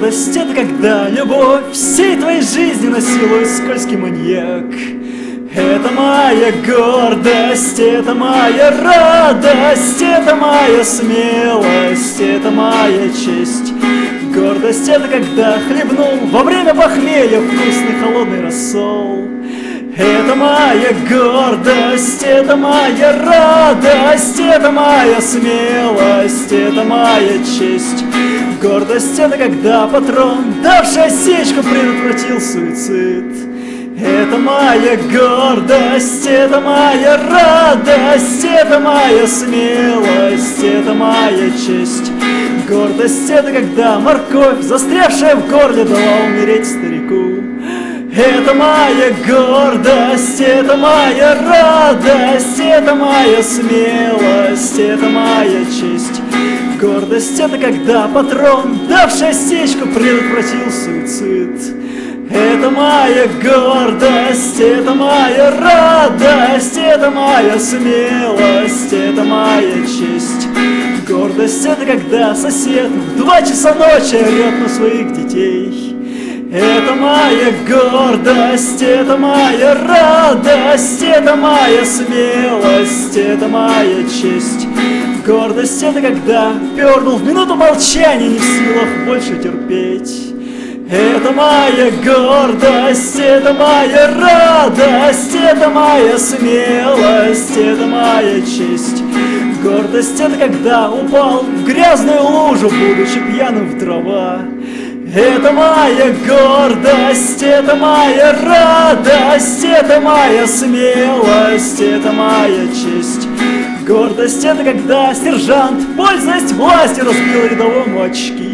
Гордость — это когда любовь всей твоей жизни насилует скользкий маньяк. Это моя гордость, это моя радость, это моя смелость, это моя честь. Гордость — это когда хлебнул во время похмелья вкусный холодный рассол. Это моя гордость, это моя радость, это моя смелость, это моя честь. Гордость — это когда патрон, давший осечку, предотвратил суицид. Это моя гордость, это моя радость, это моя смелость, это моя честь. Гордость — это когда морковь, застрявшая в горле, дала умереть старику. Это моя гордость, это моя радость, это моя смелость, это моя честь. Гордость — это когда патрон, давший осечку, предотвратил суицид. Это моя гордость, это моя радость, это моя смелость, это моя честь. Гордость — это когда сосед в 2 часа ночи орет на своих детей. Это моя гордость, это моя радость, это моя смелость, это моя честь. Гордость — это когда пернул в минуту молчания, не в силах больше терпеть. Это моя гордость, это моя радость, это моя смелость, это моя честь. Гордость — это когда упал в грязную лужу, будучи пьяным в дрова. Это моя гордость, это моя радость, это моя смелость, это моя честь. Гордость — это когда сержант, пользуясь властью, разбил рядовому очки.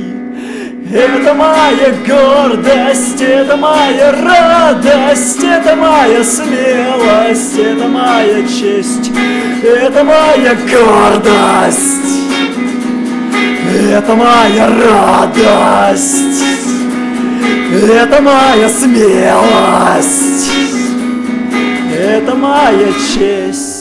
Это моя гордость, это моя радость, это моя смелость, это моя честь. Это моя гордость, это моя радость, это моя смелость, это моя честь.